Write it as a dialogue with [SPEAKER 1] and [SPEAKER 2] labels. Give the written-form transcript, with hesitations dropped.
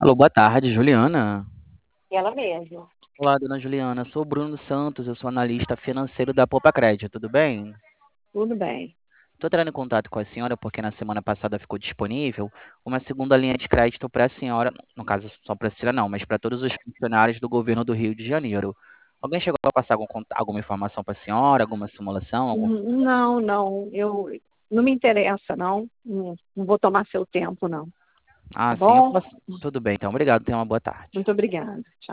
[SPEAKER 1] Alô, boa tarde, Juliana.
[SPEAKER 2] Ela mesma.
[SPEAKER 1] Olá, dona Juliana. Sou o Bruno Santos, eu sou analista financeiro da Poupa Crédito, tudo bem?
[SPEAKER 2] Tudo bem.
[SPEAKER 1] Estou entrando em contato com a senhora porque na semana passada ficou disponível uma segunda linha de crédito para a senhora, no caso só para a senhora não, mas para todos os funcionários do governo do Rio de Janeiro. Alguém chegou a passar alguma informação para a senhora, alguma simulação?
[SPEAKER 2] Não, não, eu não me interessa, não. Não vou tomar seu tempo, não.
[SPEAKER 1] Ah,
[SPEAKER 2] Tá
[SPEAKER 1] sim, eu
[SPEAKER 2] bom?
[SPEAKER 1] posso. Tudo bem, então. Obrigado, tenha uma boa tarde.
[SPEAKER 2] Muito obrigada. Tchau.